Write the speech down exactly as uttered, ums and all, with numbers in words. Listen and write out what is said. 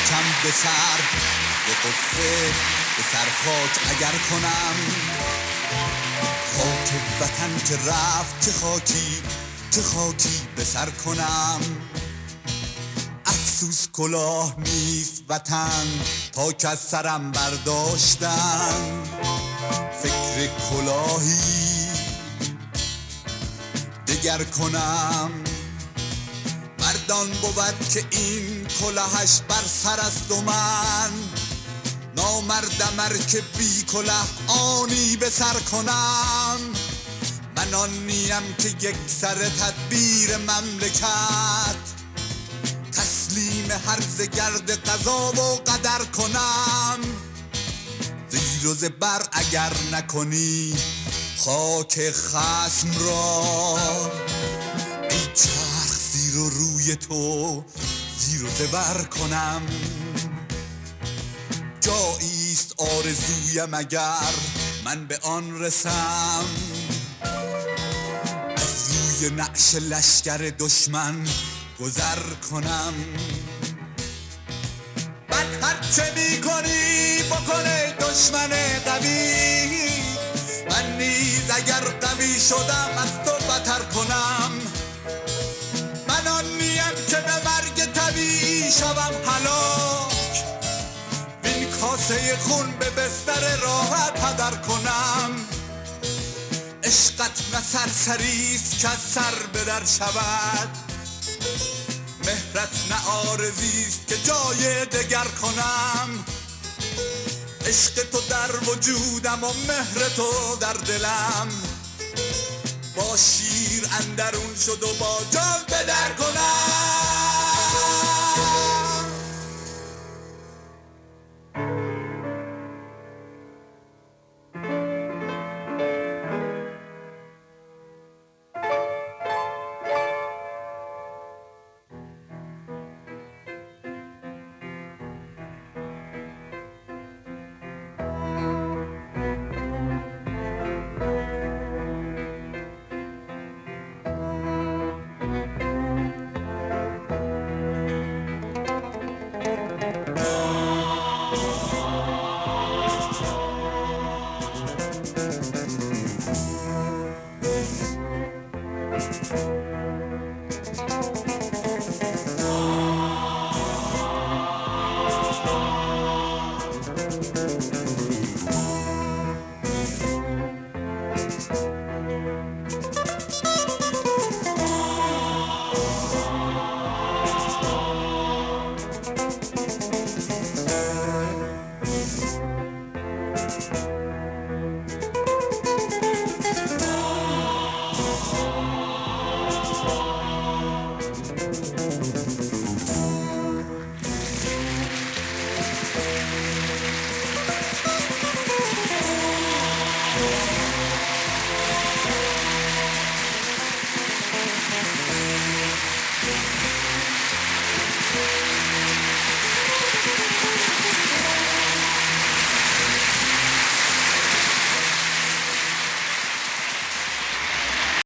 خاکم به سر به قصه به سر خاک اگر کنم، خاک وطن که رفت چه خاکی چه خاکی به سر کنم. افسوس کلاه نیست وطن تا که از سرم برداشتن، فکر کلاهی دگر کنم. مردان بود که این کلاهش بر سر است و من نامردم ار که بی کلاه آنی به سر کنم. من آن نیم که یک سر تدبیر مملکت تسلیم هرز گرد قضا و قدر کنم. زیر و زبر اگر نکنی خاک خصم را، ای چرخ زیر و روی تو زیر و زبر کنم. جاییست آرزویم اگر من به آن رسم، از روی نعش لشکر دشمن گذر کنم. من هرچه می کنی بکنه دشمن قوی، من نیز اگر قوی شدم از تو بتر کنم. من آن نیم که به مرگ طبیعی شوم هلاک، وین کاسه خون به بستر راحت هدر کنم. عشقت نه سرسریست که از سر به در شود، مهرت نه آرزیست که جای دگر کنم. عشق تو در وجودم و مهر تو در دلم، با شیر اندرون شد و با جان به در کنم.